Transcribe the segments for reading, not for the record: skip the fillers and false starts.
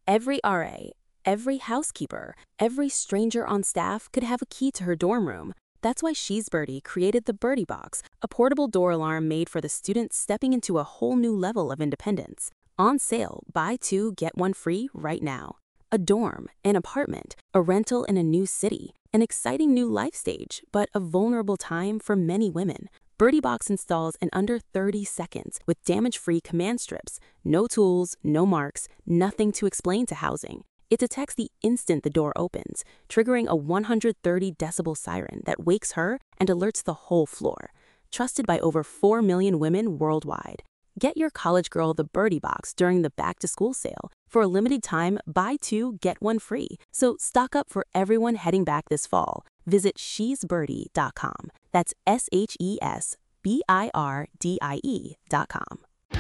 Every RA, every housekeeper, every stranger on staff could have a key to her dorm room. That's why She's Birdie created the Birdie Box, a portable door alarm made for the students stepping into a whole new level of independence. On sale, buy two, get one free right now. A dorm, an apartment, a rental in a new city, an exciting new life stage, but a vulnerable time for many women. Birdie Box installs in under 30 seconds with damage-free command strips. No tools, no marks, nothing to explain to housing. It detects the instant the door opens, triggering a 130 decibel siren that wakes her and alerts the whole floor. Trusted by over 4 million women worldwide. Get your college girl the Birdie Box during the back-to-school sale. For a limited time, buy two, get one free. So stock up for everyone heading back this fall. Visit shesbirdie.com. That's SHESBIRDIE.com.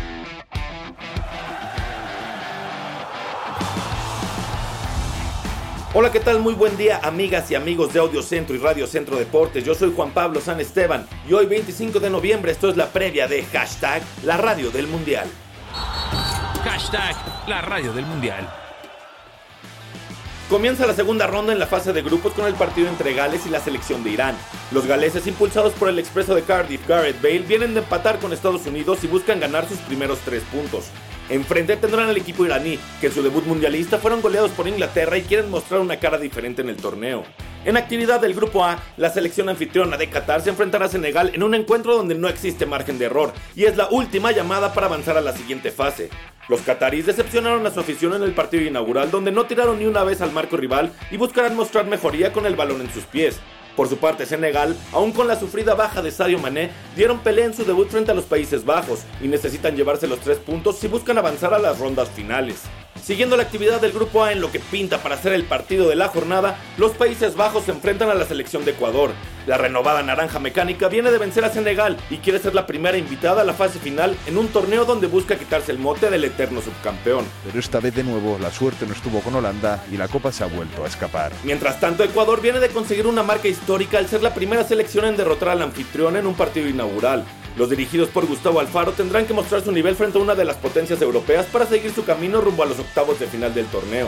Hola, ¿qué tal? Muy buen día, amigas y amigos de Audio Centro y Radio Centro Deportes. Yo soy Juan Pablo San Esteban y hoy 25 de noviembre esto es la previa de Hashtag La Radio del Mundial. Hashtag La Radio del Mundial. Comienza la segunda ronda en la fase de grupos con el partido entre Gales y la selección de Irán. Los galeses, impulsados por el expreso de Cardiff, Gareth Bale, vienen de empatar con Estados Unidos y buscan ganar sus primeros 3 puntos. Enfrente tendrán al equipo iraní, que en su debut mundialista fueron goleados por Inglaterra y quieren mostrar una cara diferente en el torneo. En actividad del grupo A, la selección anfitriona de Qatar se enfrentará a Senegal en un encuentro donde no existe margen de error y es la última llamada para avanzar a la siguiente fase. Los cataríes decepcionaron a su afición en el partido inaugural donde no tiraron ni una vez al marco rival y buscarán mostrar mejoría con el balón en sus pies. Por su parte, Senegal, aún con la sufrida baja de Sadio Mané, dieron pelea en su debut frente a los Países Bajos y necesitan llevarse los 3 puntos si buscan avanzar a las rondas finales. Siguiendo la actividad del grupo A en lo que pinta para ser el partido de la jornada, los Países Bajos se enfrentan a la selección de Ecuador. La renovada naranja mecánica viene de vencer a Senegal y quiere ser la primera invitada a la fase final en un torneo donde busca quitarse el mote del eterno subcampeón. Pero esta vez de nuevo la suerte no estuvo con Holanda y la copa se ha vuelto a escapar. Mientras tanto, Ecuador viene de conseguir una marca histórica al ser la primera selección en derrotar al anfitrión en un partido inaugural. Los dirigidos por Gustavo Alfaro tendrán que mostrar su nivel frente a una de las potencias europeas para seguir su camino rumbo a los octavos de final del torneo.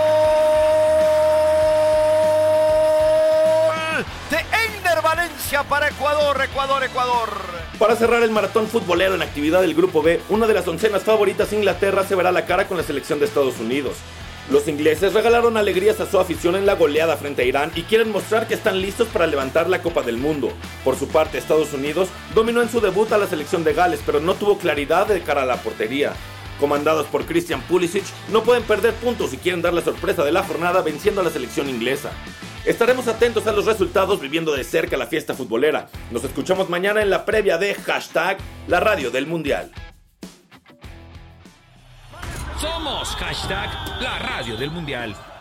De Ender Valencia para Ecuador. Para cerrar el maratón futbolero en actividad del grupo B, una de las oncenas favoritas, Inglaterra, se verá la cara con la selección de Estados Unidos. Los ingleses regalaron alegrías a su afición en la goleada frente a Irán y quieren mostrar que están listos para levantar la Copa del Mundo. Por su parte, Estados Unidos dominó en su debut a la selección de Gales, pero no tuvo claridad de cara a la portería. Comandados por Christian Pulisic, no pueden perder puntos y quieren dar la sorpresa de la jornada venciendo a la selección inglesa. Estaremos atentos a los resultados viviendo de cerca la fiesta futbolera. Nos escuchamos mañana en la previa de Hashtag La Radio del Mundial. Somos Hashtag La Radio del Mundial.